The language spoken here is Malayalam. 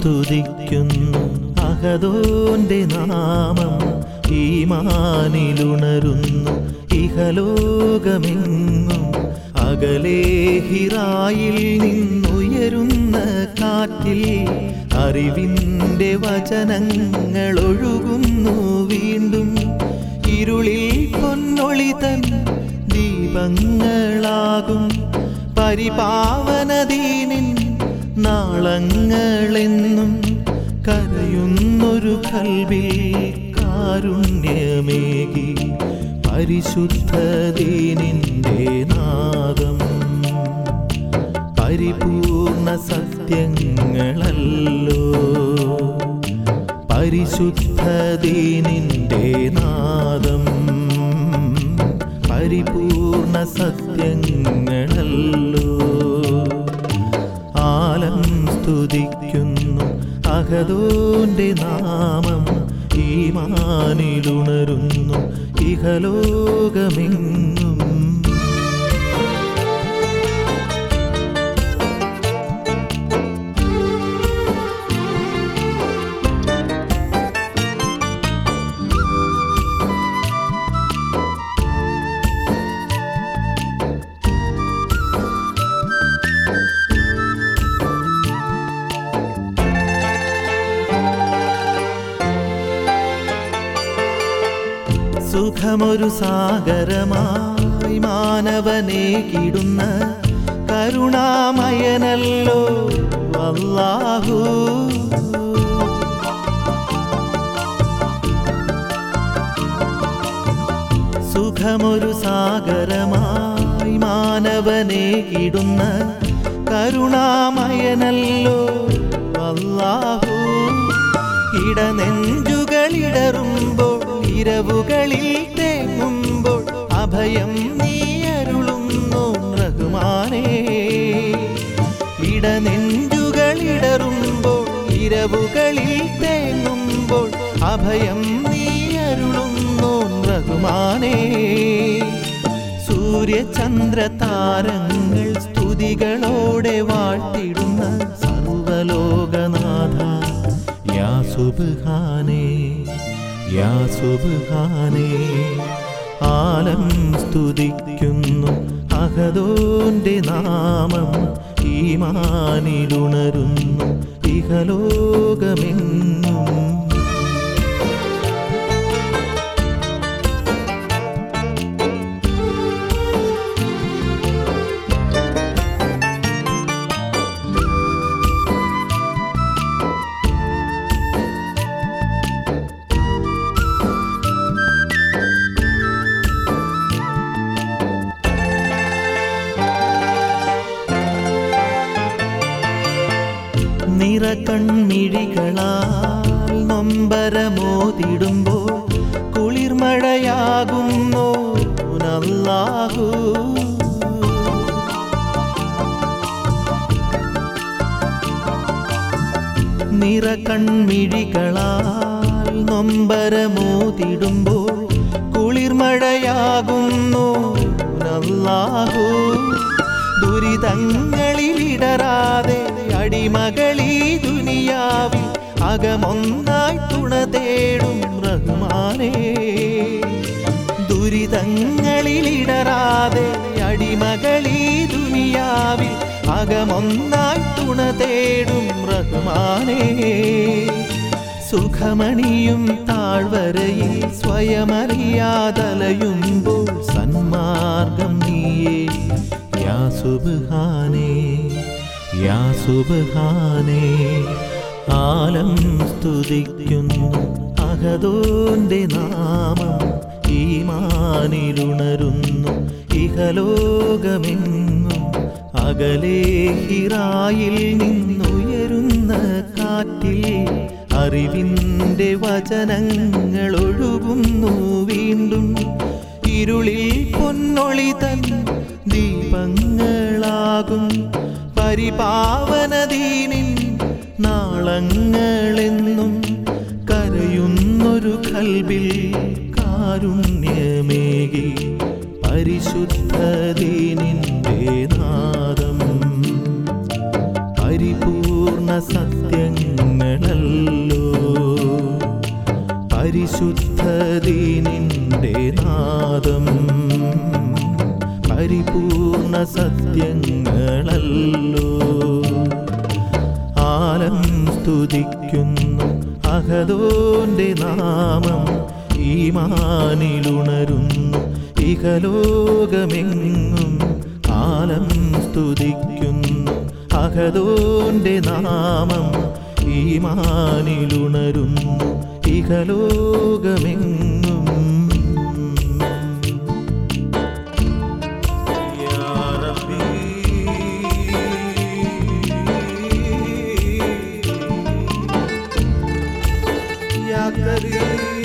സ്തുതിക്കുന്നു അഹദോന്റെ നാമം ഈമാനിലുണരുന്നു ഇഹലോകമെങ്ങും അകലെ ഹിറായിൽ നിന്നുയരുന്ന കാറ്റിൽ അറിവിൻ്റെ വചനങ്ങൾ ഒഴുകുന്നു വീണ്ടും ഇരുളിൽ പൊന്നൊളി തൻ ദീപങ്ങളാകും പരിപാവനദീനിൻ നാളങ്ങളെന്നും കരയുന്നൊരു കൽബിൽ കാരുണ്യമേകി പരിശുദ്ധ ദീനിൻ്റെ നാദം പരിപൂർണ സത്യങ്ങളല്ലോ പരിശുദ്ധ ദീനിൻ്റെ നാദം പരിപൂർണ സത്യങ്ങളല്ലോ ആലം സ്തുതിക്കുന്നു അഹദോന്റെ നാമം ഈമാനിലുണരുന്നു ഇഹലോകമെങ്ങും സുഖമൊരു സാഗരമായി മാനവനെ കിടുന്ന കരുണാമയനല്ലോ അല്ലാഹു സുഖമൊരു സാഗരമായി മാനവനെ കിടുന്ന കരുണാമയനല്ലോ അല്ലാഹു ഇടനെഞ്ചുകളിടറുമ്പോൾ ഇരവുകളിൽ തേങ്ങുമ്പോൾ അഭയം നീ അരുളുന്നു റഹ്മാനേ ഇടനെഞ്ചുകളിടറുമ്പോൾ ഇരവുകളിൽ തേങ്ങുമ്പോൾ അഭയം നീ അരുളുന്നു റഹ്മാനേ സൂര്യചന്ദ്ര താരങ്ങൾ സ്തുതികളോടെ വാഴ്ത്തിടുന്ന സർവലോകനാഥ യാ സുബ്ഹാനേ യാ സുബ്ഹാനേ ആലം സ്തുതിക്കുന്നു അഹദോന്റെ നാമം ഈമാനിലുണരുന്നു ഇഹലോകമെങ്ങും നിറകൺമിഴികളാൽ നൊമ്പരമോതിടുമ്പോൾ കുളിർമഴയാകുന്നു അല്ലാഹു നിറകൺമിഴികളാൽ നൊമ്പരമോതിടുമ്പോൾ കുളിർമഴയാകുന്നു അല്ലാഹു ദുരിതങ്ങളിലിടരാതെ അടിമകളീ ദുനിയാവിൽ അകമൊന്നായി തുണ തേടും റഹ്മാനേ ദുരിതങ്ങളിലിടരാതെ അടിമകളീ ദുനിയാവിൽ അകമൊന്നായി തുണ തേടും റഹ്മാനേ സുഖമണിയും താഴ്വരയിൽ സ്വയമറിയാതലയുമ്പോൾ സന്മാർഗം നീയേ യാ സുബ്ഹാനേ യാ സുബ്ഹാനേ ആലം സ്തുതിക്കുന്നു അഹദോന്റെ നാമം ഈമാനിലുണരുന്നു ഇഹലോകമെങ്ങും അകലെ ഹിറായിൽ നിന്നുയരുന്ന കാറ്റിൽ അറിവിൻ്റെ വചനങ്ങൾ ഒഴുകുന്നു വീണ്ടും ഇരുളിൽ പൊന്നൊളി തൻ ദീപങ്ങളാകും പരിപാവനദീനിൻ നാളങ്ങളെന്നും കരയുന്നൊരു കൽബിൽ കാരുണ്യമേകി പരിശുദ്ധ ദീനിൻ്റെ നാദം പരിപൂർണ സത്യങ്ങളല്ലോ പരിശുദ്ധ ദീനിൻ്റെ നാദം പരിപൂർണ സത്യങ്ങളല്ലോ ആലം സ്തുതിക്കുന്നു അഹദോന്റെ നാമം ഈമാനിലുണരുന്നു ഇഹലോകമെങ്ങും ആലം സ്തുതിക്കുന്നു അഹദോന്റെ നാമം ഈമാനിലുണരുന്നു ഇഹലോകമെങ്ങും യാ റബ്ബി യാ കരീം